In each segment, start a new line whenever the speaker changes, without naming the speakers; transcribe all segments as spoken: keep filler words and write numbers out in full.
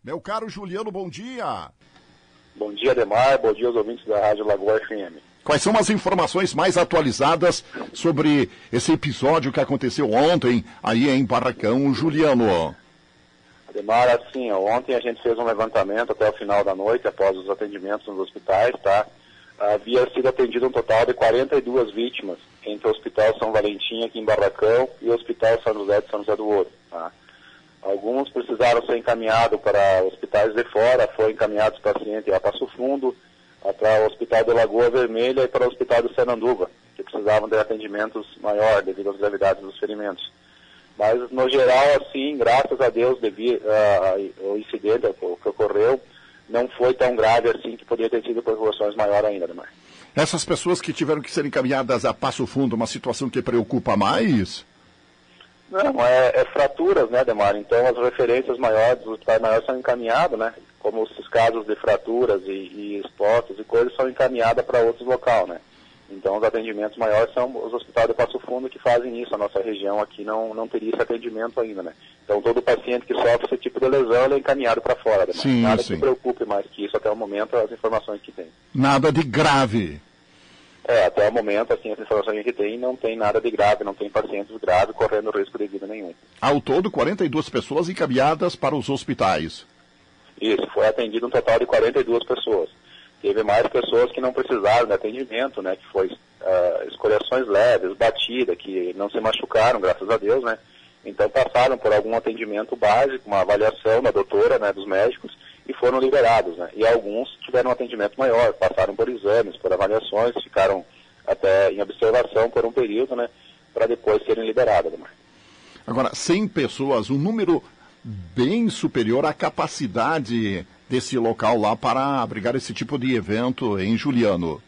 Meu caro Juliano, bom dia.
Bom dia, Ademar. Bom dia aos ouvintes da Rádio Lagoa F M.
Quais são as informações mais atualizadas sobre esse episódio que aconteceu ontem aí em Barracão, Juliano?
Ademar, assim, ontem a gente fez um levantamento até o final da noite, após os atendimentos nos hospitais, tá? Havia sido atendido um total de quarenta e duas vítimas entre o Hospital São Valentim aqui em Barracão e o Hospital São José de São José do Ouro, tá? Alguns precisaram ser encaminhados para hospitais de fora, foram encaminhados pacientes a Passo Fundo, para o Hospital de Lagoa Vermelha e para o Hospital de Sananduva, que precisavam de atendimentos maiores devido às gravidades dos ferimentos. Mas, no geral, assim, graças a Deus, devido uh, ao incidente o que ocorreu, não foi tão grave assim que poderia ter tido proporções maiores ainda, Ademar.
Essas pessoas que tiveram que ser encaminhadas a Passo Fundo, uma situação que preocupa mais?
Não, é, é fraturas, né, Ademar? Então, as referências maiores, os hospitais maiores são encaminhados, né? Como esses casos de fraturas e, e expostos e coisas são encaminhadas para outros locais, né? Então, os atendimentos maiores são os hospitais de Passo Fundo que fazem isso. A nossa região aqui não, não teria esse atendimento ainda, né? Então, todo paciente que sofre esse tipo de lesão, ele é encaminhado para fora, né?
Sim,
Nada
sim.
que preocupe mais que isso até o momento, as informações que tem.
Nada de grave.
É, até o momento, assim, as informações que tem, não tem nada de grave, não tem pacientes graves correndo risco de vida nenhum.
Ao todo, quarenta e duas pessoas encaminhadas para os hospitais.
Isso, foi atendido um total de quarenta e duas pessoas. Teve mais pessoas que não precisaram de atendimento, né, que foi uh, escoriações leves, batida, que não se machucaram, graças a Deus, né. Então passaram por algum atendimento básico, uma avaliação da doutora, né, dos médicos, e foram liberados, né. E alguns tiveram um atendimento maior, passaram por exames, por avaliações, ficaram até em observação por um período, né, para depois serem liberados, né.
Agora, cem pessoas, um número bem superior à capacidade desse local lá para abrigar esse tipo de evento em Juliano.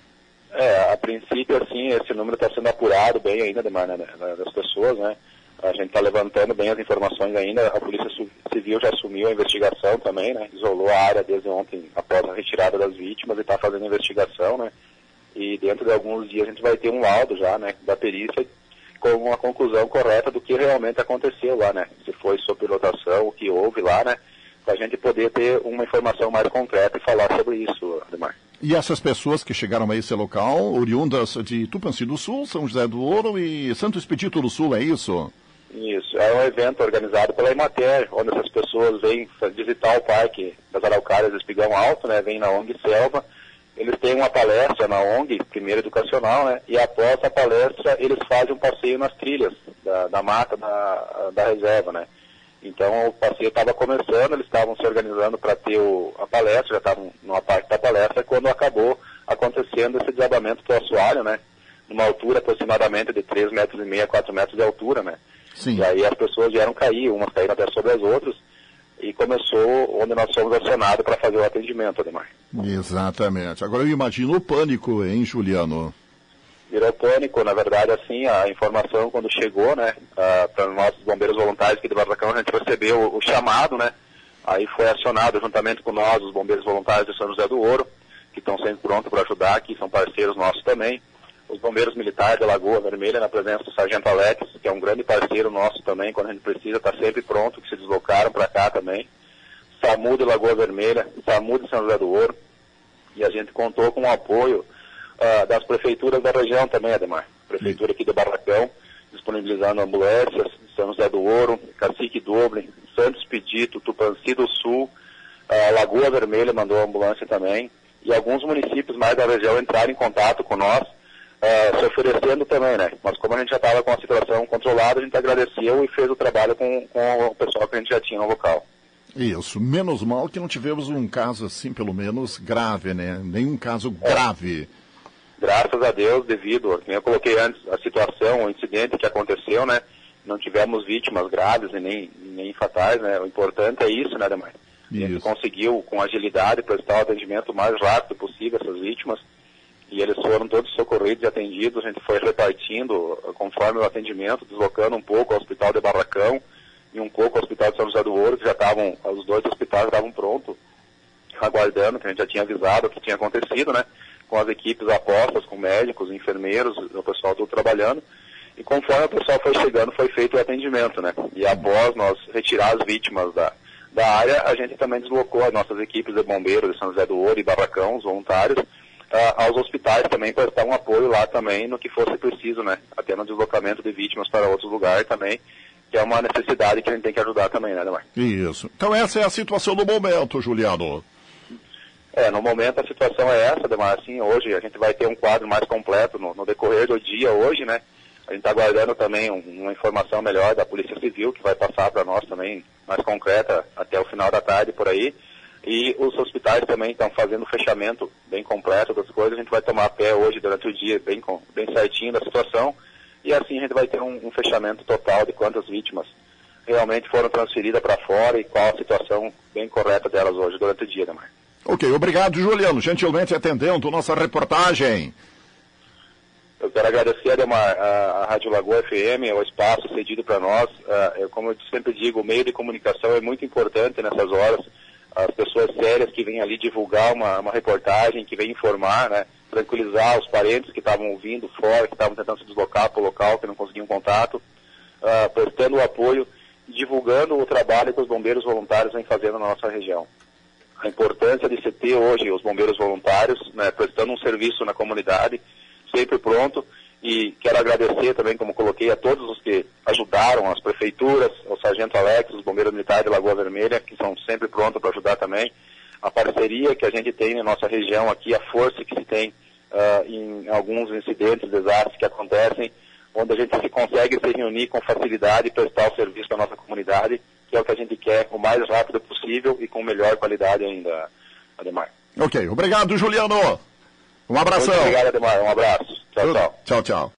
É, a princípio, assim, esse número está sendo apurado bem ainda, Ademar, né, das pessoas, né? A gente está levantando bem as informações ainda, a Polícia Civil já assumiu a investigação também, né? Isolou a área desde ontem, após a retirada das vítimas, e está fazendo a investigação, né? E dentro de alguns dias a gente vai ter um laudo já, né, da perícia, com uma conclusão correta do que realmente aconteceu lá, né? Se foi superlotação, o que houve lá, né? Para a gente poder ter uma informação mais concreta e falar sobre isso, Ademar.
E essas pessoas que chegaram a esse local, oriundas de Tupanci do Sul, São José do Ouro e Santo Expedito do Sul, é isso?
Isso, é um evento organizado pela Emater, onde essas pessoas vêm visitar o Parque das Araucárias do Espigão Alto, né? Vêm na O N G Selva, eles têm uma palestra na O N G, primeira educacional, né? E após a palestra eles fazem um passeio nas trilhas da, da mata da, da reserva, né? Então o passeio estava começando, eles estavam se organizando para ter o, a palestra, já estavam numa parte da palestra, quando acabou acontecendo esse desabamento do assoalho, né? Numa altura aproximadamente de três metros e meio a quatro metros de altura, né?
Sim.
E aí as pessoas vieram cair, umas caíram até sobre as outras, e começou onde nós fomos acionados para fazer o atendimento, Ademar.
Exatamente. Agora eu imagino o pânico, hein, Juliano?
Virou pânico, na verdade, assim, a informação quando chegou, né, para os nossos bombeiros voluntários aqui de Barracão, a gente recebeu o, o chamado, né, aí foi acionado juntamente com nós, os bombeiros voluntários de São José do Ouro, que estão sempre prontos para ajudar aqui, são parceiros nossos também, os bombeiros militares da Lagoa Vermelha, na presença do Sargento Alex, que é um grande parceiro nosso também, quando a gente precisa, está sempre pronto, que se deslocaram para cá também, SAMU de Lagoa Vermelha, SAMU de São José do Ouro, e a gente contou com o apoio Uh, das prefeituras da região também, Ademar. Prefeitura aqui de Barracão, disponibilizando ambulâncias, São José do Ouro, Cacique Doble, Santo Expedito, Tupanci do Sul, uh, Lagoa Vermelha mandou ambulância também, e alguns municípios mais da região entraram em contato com nós, uh, se oferecendo também, né? Mas como a gente já estava com a situação controlada, a gente agradeceu e fez o trabalho com, com o pessoal que a gente já tinha no local.
Isso, menos mal que não tivemos um caso assim, pelo menos, grave, né? Nenhum caso grave.
É. Graças a Deus, devido, como eu coloquei antes, a situação, o incidente que aconteceu, né, não tivemos vítimas graves e nem, nem fatais, né, o importante é isso, né, Ademar? A gente conseguiu, com agilidade, prestar o atendimento o mais rápido possível a essas vítimas, e eles foram todos socorridos e atendidos, a gente foi repartindo conforme o atendimento, deslocando um pouco ao Hospital de Barracão e um pouco ao Hospital de São José do Ouro, que já estavam, os dois hospitais estavam prontos, aguardando, que a gente já tinha avisado o que tinha acontecido, né, com as equipes apostas, com médicos, enfermeiros, o pessoal todo trabalhando, e conforme o pessoal foi chegando, foi feito o atendimento, né? E após nós retirar as vítimas da, da área, a gente também deslocou as nossas equipes de bombeiros de São José do Ouro e Barracão, os voluntários, uh, aos hospitais também, para prestar um apoio lá também no que fosse preciso, né? Até no deslocamento de vítimas para outros lugares também, que é uma necessidade que a gente tem que ajudar também, né, Ademar?
Isso. Então essa é a situação do momento, Juliano.
É, no momento a situação é essa, Ademar. Assim, hoje a gente vai ter um quadro mais completo no, no decorrer do dia hoje, né? A gente está aguardando também um, uma informação melhor da Polícia Civil, que vai passar para nós também, mais concreta, até o final da tarde, por aí. E os hospitais também estão fazendo o fechamento bem completo das coisas. A gente vai tomar pé hoje, durante o dia, bem, bem certinho da situação. E assim a gente vai ter um, um fechamento total de quantas vítimas realmente foram transferidas para fora e qual a situação bem correta delas hoje, durante o dia, Ademar.
Ok, obrigado, Juliano, gentilmente atendendo nossa reportagem.
Eu quero agradecer, Ademar, a, a Rádio Lagoa F M, o espaço cedido para nós. Uh, eu, como eu sempre digo, o meio de comunicação é muito importante nessas horas. As pessoas sérias que vêm ali divulgar uma, uma reportagem, que vêm informar, né, tranquilizar os parentes que estavam ouvindo fora, que estavam tentando se deslocar para o local, que não conseguiam contato, uh, prestando o apoio e divulgando o trabalho que os bombeiros voluntários vêm fazendo na nossa região. A importância de se ter hoje os bombeiros voluntários, né, prestando um serviço na comunidade, sempre pronto, e quero agradecer também, como coloquei, a todos os que ajudaram, as prefeituras, o Sargento Alex, os bombeiros militares de Lagoa Vermelha, que são sempre prontos para ajudar também, a parceria que a gente tem na nossa região aqui, a força que se tem uh, em alguns incidentes, desastres que acontecem, onde a gente se consegue se reunir com facilidade e prestar o serviço da nossa comunidade, que é o que a gente quer, o mais rápido possível e com melhor qualidade ainda, Ademar.
Ok, obrigado, Juliano. Um abração.
Muito obrigado, Ademar. Um abraço. Tchau, tchau.
Tchau, tchau.